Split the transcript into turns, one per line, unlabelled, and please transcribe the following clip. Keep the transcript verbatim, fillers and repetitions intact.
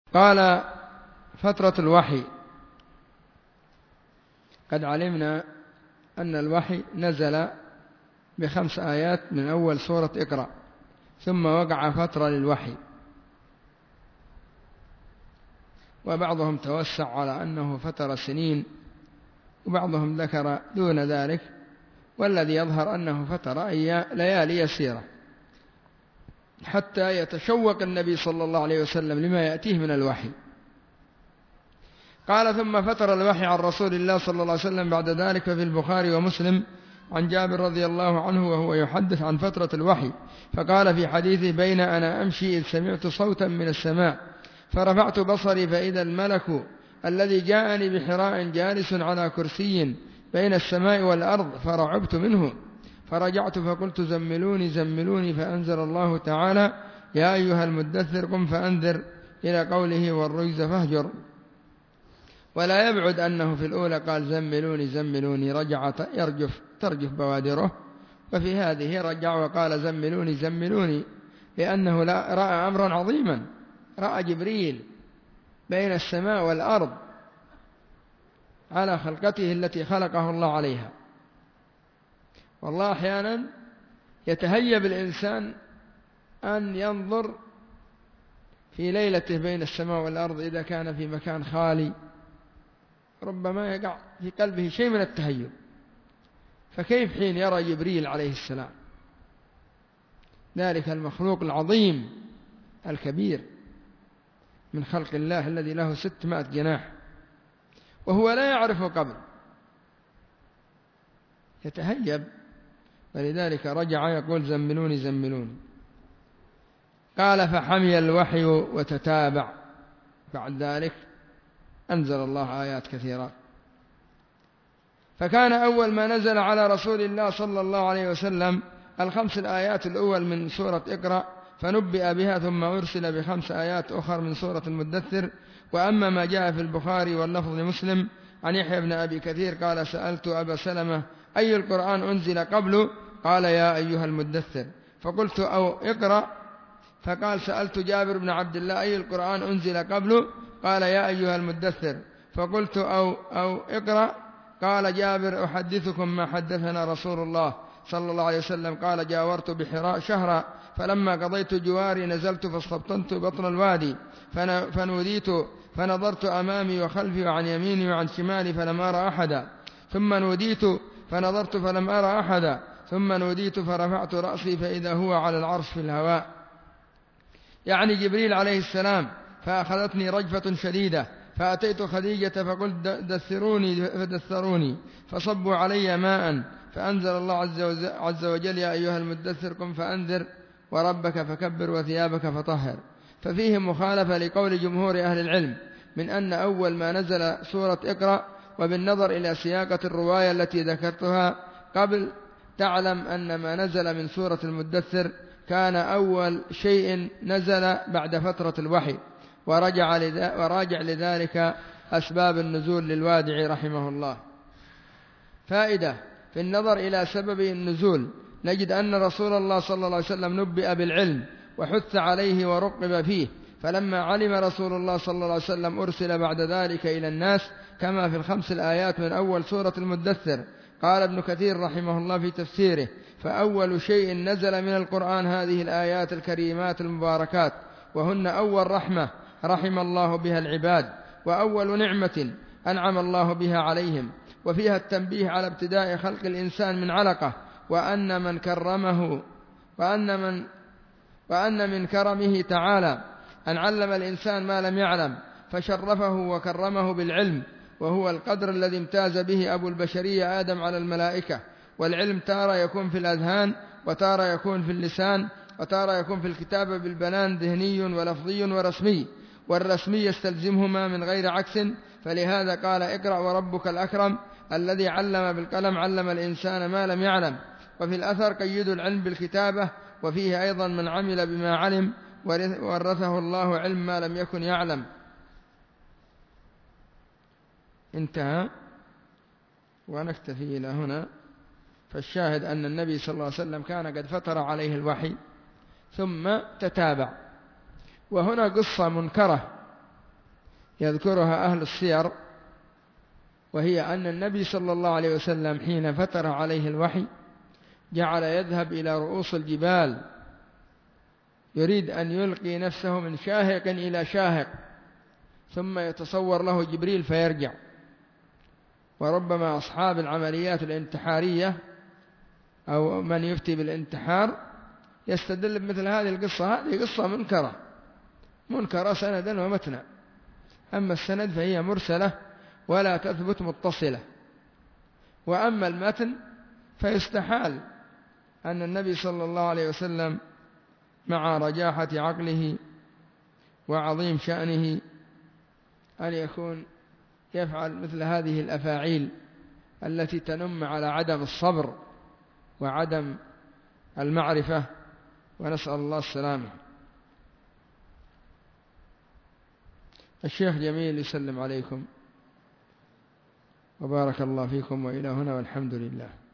قال: فترة الوحي. قد علمنا أن الوحي نزل بخمس آيات من أول سورة اقرأ، ثم وقع فترة للوحي، وبعضهم توسع على أنه فترة سنين، وبعضهم ذكر دون ذلك، والذي يظهر أنه فترة ليالي يسيرة حتى يتشوق النبي صلى الله عليه وسلم لما يأتيه من الوحي. قال: ثم فتر الوحي عن رسول الله صلى الله عليه وسلم بعد ذلك في البخاري ومسلم عن جابر رضي الله عنه وهو يحدث عن فترة الوحي، فقال في حديثه: بين أنا أمشي إذ سمعت صوتا من السماء فرفعت بصري فإذا الملك الذي جاءني بحراء جالس على كرسي بين السماء والأرض فرعبت منه، فرجعت فقلت: زملوني زملوني، فأنزل الله تعالى: يا أيها المدثر قم فأنذر، إلى قوله: والرجز فاهجر. ولا يبعد أنه في الأولى قال: زملوني زملوني، رجع يرجف ترجف بوادره، وفي هذه رجع وقال: زملوني زملوني، لأنه رأى أمرا عظيما، رأى جبريل بين السماء والأرض على خلقته التي خلقه الله عليها. والله أحيانا يتهيب الإنسان أن ينظر في ليلته بين السماء والأرض إذا كان في مكان خالي، ربما يقع في قلبه شيء من التهيب، فكيف حين يرى جبريل عليه السلام، ذلك المخلوق العظيم الكبير من خلق الله الذي له ستمائة جناح وهو لا يعرفه قبل، يتهيب، ولذلك رجع يقول: زملوني زملوني. قال: فحمي الوحي وتتابع، بعد ذلك أنزل الله آيات كثيرة. فكان أول ما نزل على رسول الله صلى الله عليه وسلم الخمس الآيات الأول من سورة اقرأ، فنبئ بها، ثم أرسل بخمس آيات أخر من سورة المدثر. وأما ما جاء في البخاري واللفظ لمسلم عن يحيى بن أبي كثير قال: سألت أبا سلمة: أي القرآن أنزل قبله؟ قال: يا أيها المدثر. فقلت: أو اقرأ. فقال: سألت جابر بن عبد الله: أي القرآن أنزل قبله؟ قال: يا أيها المدثر. فقلت: أو, أو اقرأ. قال جابر: أحدثكم ما حدثنا رسول الله صلى الله عليه وسلم قال: جاورت بحراء شهرا، فلما قضيت جواري نزلت فاستبطنت بطن الوادي، فنوديت فنظرت أمامي وخلفي وعن يميني وعن شمالي فلم أرى أحدا، ثم نوديت فنظرت فلم أرى أحدا، ثم نوديت فرفعت رأسي فإذا هو على العرش في الهواء، يعني جبريل عليه السلام. فأخذتني رجفة شديدة، فأتيت خديجة فقلت: دثروني، فدثروني، فصبوا علي ماء، فأنزل الله عز وجل: يا أيها المدثر قم فأنذر وربك فكبر وثيابك فطهر. ففيه مخالفة لقول جمهور أهل العلم من أن أول ما نزل سورة اقرأ، وبالنظر إلى سياقة الرواية التي ذكرتها قبل تعلم أن ما نزل من سورة المدثر كان أول شيء نزل بعد فترة الوحي، ورجع وراجع لذلك أسباب النزول للوادع رحمه الله. فائدة: في النظر إلى سبب النزول نجد أن رسول الله صلى الله عليه وسلم نبئ بالعلم وحث عليه ورقب فيه، فلما علم رسول الله صلى الله عليه وسلم أرسل بعد ذلك إلى الناس كما في الخمس الآيات من أول سورة المدثر. قال ابن كثير رحمه الله في تفسيره: فأول شيء نزل من القرآن هذه الآيات الكريمات المباركات، وهن أول رحمة رحم الله بها العباد، وأول نعمة أنعم الله بها عليهم، وفيها التنبيه على ابتداء خلق الإنسان من علقة، وأن من كرمه وأن من وأن من كرمه تعالى أن علم الإنسان ما لم يعلم، فشرفه وكرمه بالعلم، وهو القدر الذي امتاز به أبو البشرية آدم على الملائكة. والعلم تارة يكون في الأذهان، وتارة يكون في اللسان، وتارة يكون في الكتابة بالبنان ذهني ولفظي ورسمي، والرسمي يستلزمهما من غير عكس. فلهذا قال: اقرأ وربك الأكرم الذي علم بالقلم علم الإنسان ما لم يعلم. وفي الأثر قيد العلم بالكتابة، وفيه أيضا: من عمل بما علم ورثه الله علم ما لم يكن يعلم. انتهى، ونكتفي إلى هنا. فالشاهد أن النبي صلى الله عليه وسلم كان قد فتر عليه الوحي ثم تتابع. وهنا قصة منكرة يذكرها أهل السير، وهي أن النبي صلى الله عليه وسلم حين فتر عليه الوحي جعل يذهب إلى رؤوس الجبال يريد أن يلقي نفسه من شاهق إلى شاهق، ثم يتصور له جبريل فيرجع. وربما أصحاب العمليات الانتحارية أو من يفتي بالانتحار يستدل بمثل هذه القصة. هذه قصة منكرة منكرة سندا ومتنا، أما السند فهي مرسلة ولا تثبت متصلة، وأما المتن فيستحال أن النبي صلى الله عليه وسلم مع رجاحة عقله وعظيم شأنه أن يكون يفعل مثل هذه الأفاعيل التي تنم على عدم الصبر وعدم المعرفة، ونسأل الله السلامة. الشيخ جميل يسلم عليكم وبارك الله فيكم، وإلى هنا والحمد لله.